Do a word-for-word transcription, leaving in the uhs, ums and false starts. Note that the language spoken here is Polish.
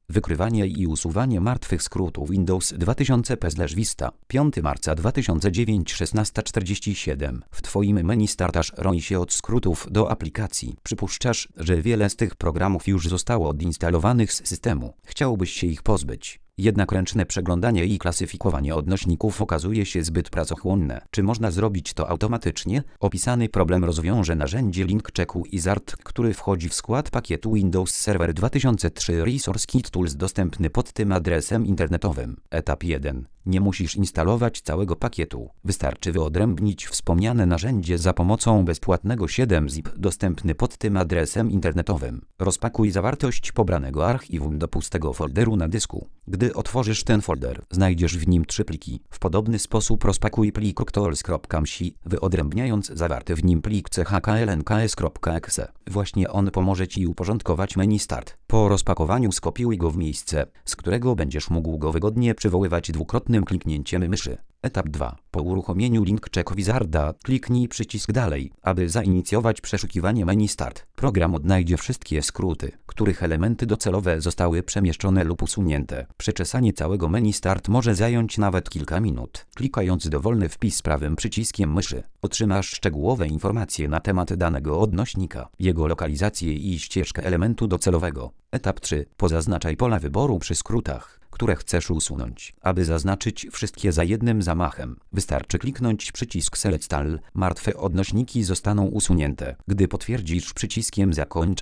Wykrywanie i usuwanie martwych skrótów Windows dwa tysiące P Vista. piątego marca dwa tysiące dziewięć, szesnasta czterdzieści siedem. W Twoim menu startasz roi się od skrótów do aplikacji. Przypuszczasz, że wiele z tych programów już zostało odinstalowanych z systemu. Chciałbyś się ich pozbyć. Jednak ręczne przeglądanie i klasyfikowanie odnośników okazuje się zbyt pracochłonne. Czy można zrobić to automatycznie? Opisany problem rozwiąże narzędzie LinkChecku Wizard, który wchodzi w skład pakietu Windows Server dwa tysiące trzy Resource Kit Tools dostępny pod tym adresem internetowym. Etap jeden. Nie musisz instalować całego pakietu. Wystarczy wyodrębnić wspomniane narzędzie za pomocą bezpłatnego siedem zip dostępny pod tym adresem internetowym. Rozpakuj zawartość pobranego archiwum do pustego folderu na dysku. Gdy otworzysz ten folder, znajdziesz w nim trzy pliki. W podobny sposób rozpakuj plik rocktools kropka m s i, wyodrębniając zawarty w nim plik chklnks kropka e x e. Właśnie on pomoże Ci uporządkować menu Start. Po rozpakowaniu skopiuj go w miejsce, z którego będziesz mógł go wygodnie przywoływać dwukrotnym kliknięciem myszy. Etap dwa. Po uruchomieniu LinkCheck Wizarda kliknij przycisk Dalej, aby zainicjować przeszukiwanie menu Start. Program odnajdzie wszystkie skróty, których elementy docelowe zostały przemieszczone lub usunięte. Przeczesanie całego menu Start może zająć nawet kilka minut. Klikając dowolny wpis prawym przyciskiem myszy, otrzymasz szczegółowe informacje na temat danego odnośnika, jego lokalizację i ścieżkę elementu docelowego. Etap trzy. Pozaznaczaj pola wyboru przy skrótach, które chcesz usunąć. Aby zaznaczyć wszystkie za jednym zamachem, wystarczy kliknąć przycisk Select All. Martwe odnośniki zostaną usunięte, gdy potwierdzisz przyciskiem Zakończ